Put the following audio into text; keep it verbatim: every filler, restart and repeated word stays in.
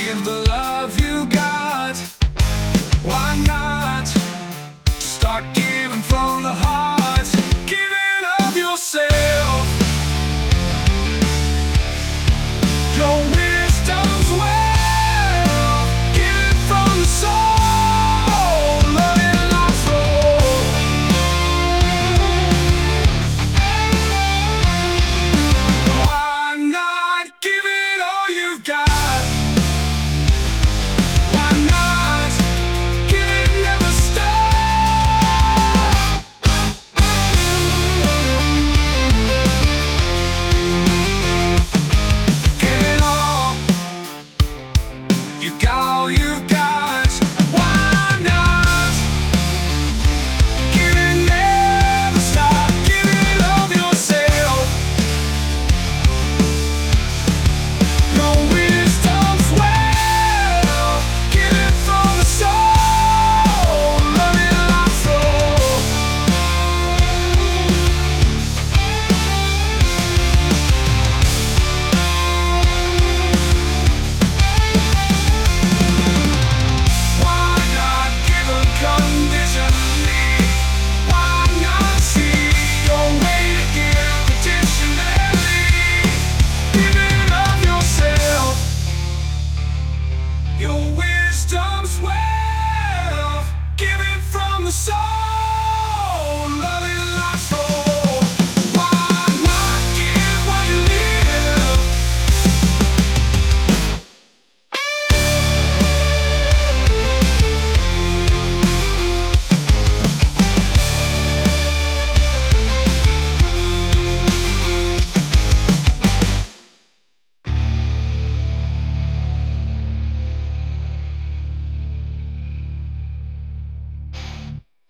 Give the love you got. Why not start giving from the heart? Giving of yourself, your wisdom's well. Give from the soul, loving life flow. Why not give it all you've got? You got all you